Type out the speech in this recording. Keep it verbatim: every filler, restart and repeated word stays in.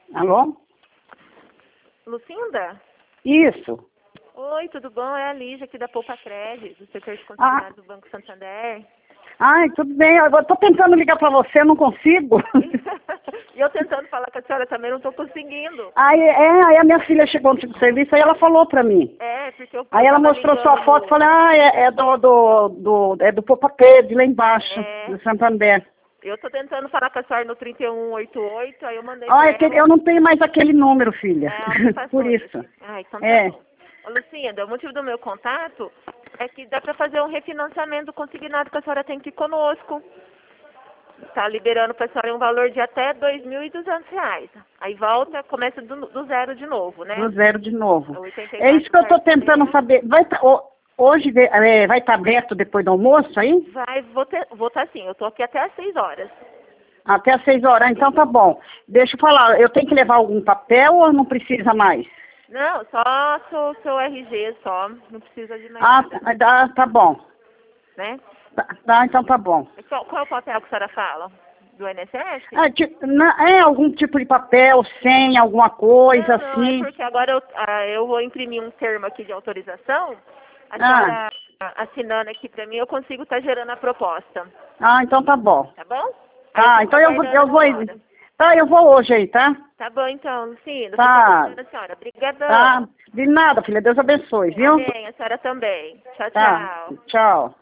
Alô? Lucinda? Isso. Oi, tudo bom? É a Lígia aqui da Poupa Crédito, do setor de consignado Ah. do Banco Santander. Ai, tudo bem. Eu tô tentando ligar pra você, eu não consigo. E eu tentando falar com a senhora também, não estou conseguindo. Aí, é, aí a minha filha chegou no serviço, aí ela falou pra mim. É, porque eu, Aí eu ela tava mostrou sua ligando foto e no... falei, ah, é, é do, do, do, é do Popapé, de lá embaixo, É, do Santander. eu tô tentando falar com a senhora no trinta e um oitenta e oito, aí eu mandei Ah, pra é que ela. eu não tenho mais aquele número, filha. É, ela me Por passou isso. esse. Ah, então tá É. bom. Ô, Lucinda, o motivo do meu contato é que dá pra fazer um refinanciamento consignado que a senhora tem aqui conosco. Tá liberando pra senhora um valor de até dois mil e duzentos reais. Aí volta, começa do, do zero de novo, né? Do zero de novo. É oitenta e É isso quatro que eu tô tentando parcelas. saber. Vai tá, ho- hoje ve- é, vai estar aberto depois do almoço aí? Vai, vou ter, vou estar assim, eu tô aqui até às seis horas. Até às seis horas, então tá bom. Deixa eu falar, eu tenho que levar algum papel ou não precisa mais? Não, só seu, seu R G só, não precisa de mais Ah, nada, tá, tá tá bom. né? Tá, tá, então tá bom. Qual, qual é o papel que a senhora fala? Do I N S S? É, tipo, na- é algum tipo de papel, senha, alguma coisa Não, não, é assim. porque agora eu, ah, eu vou imprimir um termo aqui de autorização, a Ah, senhora assinando aqui pra mim, eu consigo estar gerando a proposta, ah, então tá bom. tá bom? Aí eu Tá, fico então eu vou, aguardando eu a vou, senhora. tá, eu vou hoje aí, tá? Tá bom então, Lucinda, fico Tá, aguardando a senhora. Obrigadão. tá. De nada, filha, Deus abençoe, viu? Amém, a senhora também. Tchau, Tá, tchau. tchau.